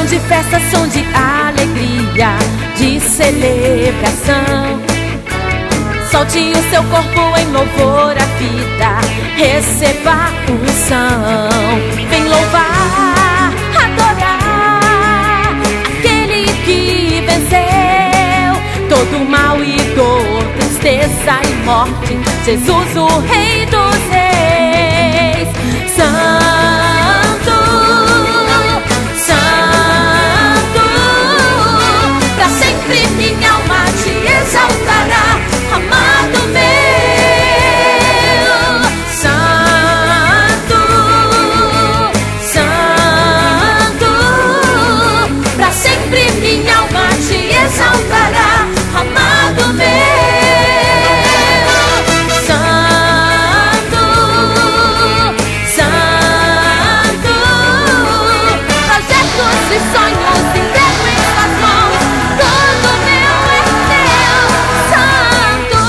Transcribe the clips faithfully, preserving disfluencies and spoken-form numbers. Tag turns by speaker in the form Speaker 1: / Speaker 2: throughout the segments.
Speaker 1: de festa, som de alegria, de celebração. Solte o seu corpo em louvor à vida, receba a unção. Vem louvar, adorar aquele que venceu todo mal e dor, tristeza e morte, Jesus, o Rei dos Reis. Santo, Santo, pra sempre minha alma te exaltará, amado meu. Santo, Santo, pra sempre minha alma te exaltará, amado meu. Santo, Santo, projetos e sonhos entrego em suas mãos, tudo meu é teu. Santo,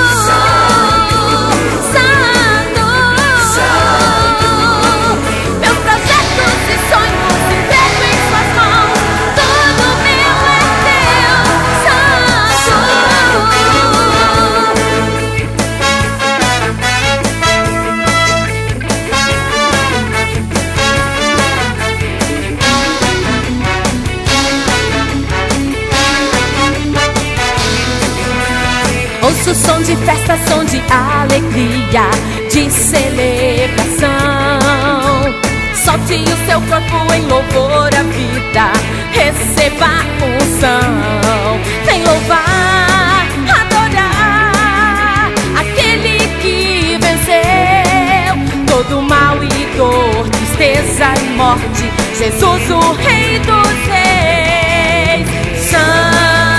Speaker 1: Santo, meus projetos e sonhos entrego em suas mãos, tudo meu é teu. Santo. Ouço som de festa, som de alegria, de celebração. Solte o seu corpo em louvor à vida, receba a unção. Vem louvar, adorar aquele que venceu todo mal e dor, tristeza e morte, Jesus, o Rei dos Reis. Santo,